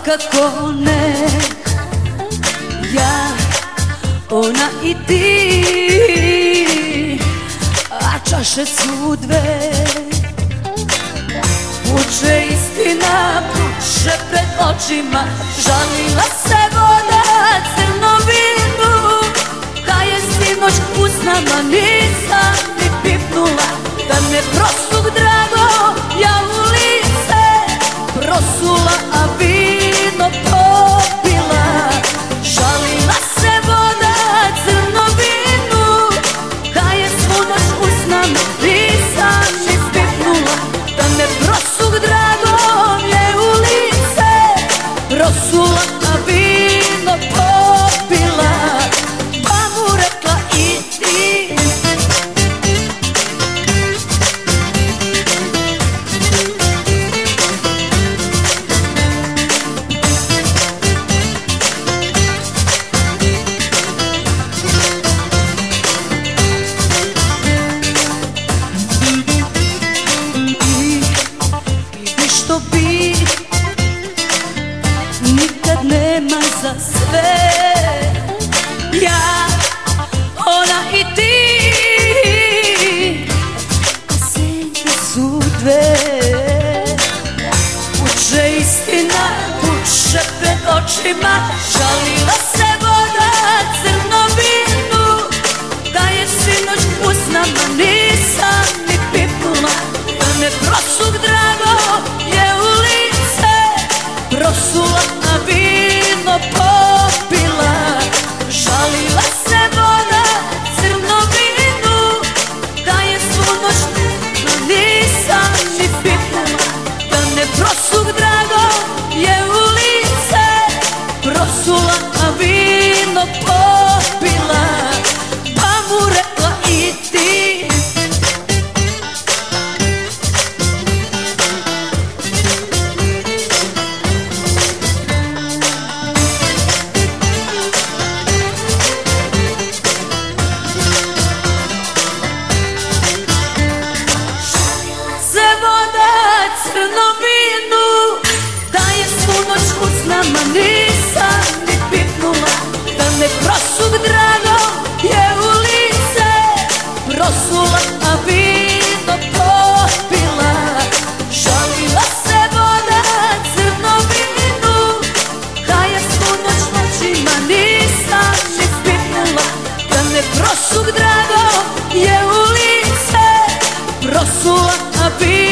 svakako ne. Ja, ona i ti, a čaše su dve. Puče istina, puče pred očima, žalila se voda crnom vinu. Da je sinoć usnama nisam ni pipnula, da me prosuk drago ja u lice prosula, a vino popila. Žalila se voda crnom vinu, da je svu noć usnama nisam ni pipnula, da me prosuk drago je u lice prosula, a vino popila. Pa mu rekla idi. Idi što bi, nikad nema za sve. Ja, ona i ti, a senke su dve. Puče istina, puče pred očima, žalila se voda crnom vinu. Da je sinoć usnama nisam ni pipnula, da me prosuk drago je u lice prosula, a vino popila. Žalila se voda crnom vinu, da je svu noć nisam ni pipnula, da me prosuk drago je u lice prosula, a vino popila. Pa mu rekla idi. Se voda crnom vinu, da je svu noć usnama nisam ni pipnula, da me prosuk drago je u lice prosula, a vino popila. Žalila se voda crnom vinu, da je svu noć noćima nisam ni pipnula, da me prosuk drago je u lice prosula, a vino